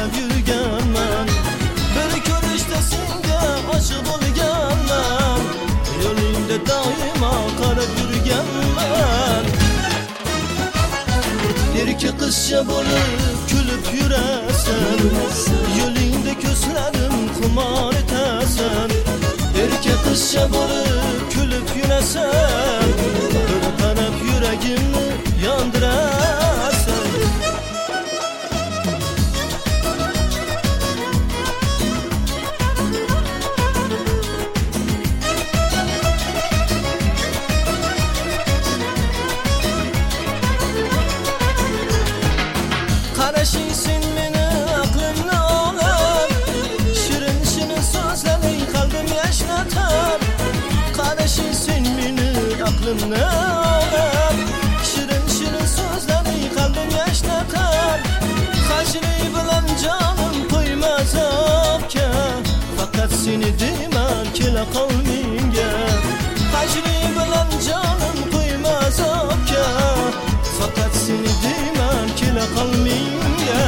qarab yurganman. Bir ko'rishda senga oshiq bo'lganman. Yo'lingda doimo qarab yurganman. Erki qizcha bo'lib kulib yurasan, yo'lingda ko'zlarim xumor etasan. Erki qizcha bo'lib kulib yurasan, bir qarab yuragimni yondirasan. Qarashing sen meni aqlimni olib, shirin shirin so'zlaring qalbimni yashnatar. Qarashing sen meni aqlimni olib, shirin shirin so'zlaring qalbimni yashnatar. Qashlik bilan jonim qo'ymas azobga, faqat seni deyman kela qol menga. Qashlik bilan jonim qo'ymas azobga, faqat seni deyman kela qol menga.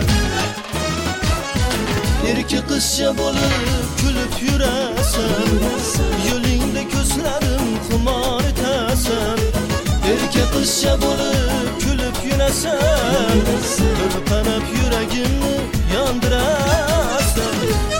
Erki qizcha bo'lib kulib yurasan, yo'lingda ko'zlarim xumor etasan. Erki qizcha bo'lib kulib yurasan, bir qarab yuragimni yondirasan.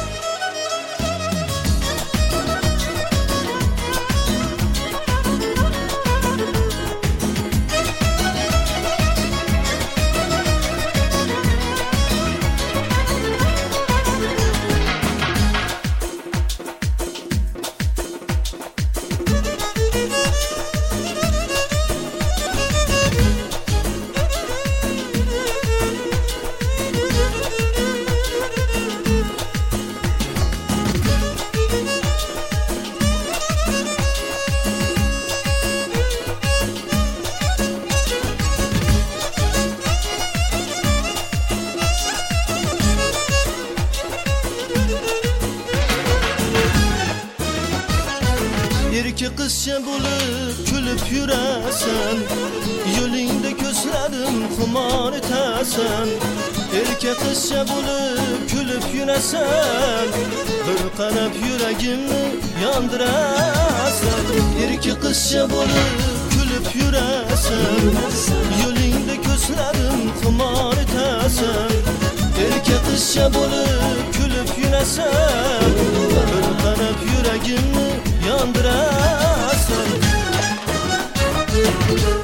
Erki qizcha bo'lib kulib yurasan, yo'lingda ko'zlarim xumor etasan. Erki qizcha bo'lib kulib yurasan, bir qarab yuragimni yondirasan. Erki qizcha bo'lib kulib yurasan, yo'lingda ko'zlarim xumor etasan. Erki qizcha bo'lib kulib yurasan, bir qarab yuragimni yondirasan.